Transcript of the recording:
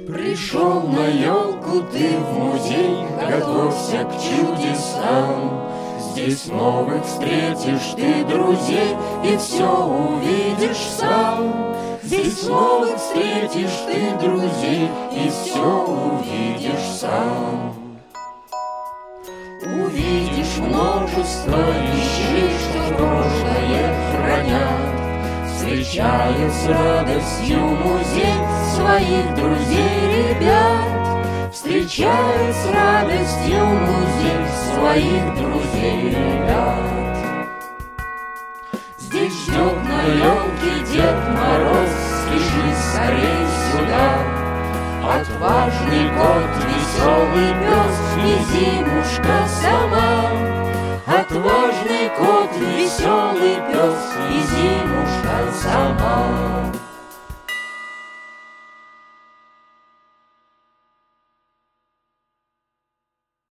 Пришел на елку ты в музей, готовься к чудесам. Здесь новых встретишь ты друзей и все увидишь сам. Здесь новых встретишь ты друзей и все увидишь сам. Увидишь множество вещей, что прошлое хранят. Встречает с радостью музей своих друзей, ребят. Встречает с радостью музей своих друзей, ребят. Здесь ждет на елке Дед Мороз, спеши скорей сюда. Отважный кот, веселый пес и зимушка сама. Отважный кот, веселый пес и зимушка сама.